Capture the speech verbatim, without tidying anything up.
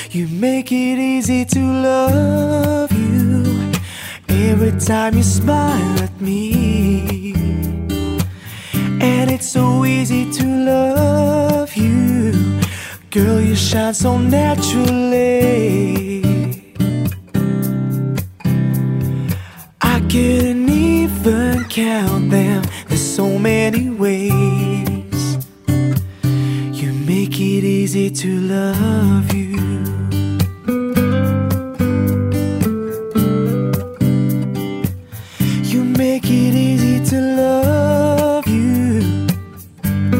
You make it easy to love you every time you smile at me. And it's so easy to love you. Girl, you shine so naturally. I couldn't even count them. There's so many ways. You make it easy to love you.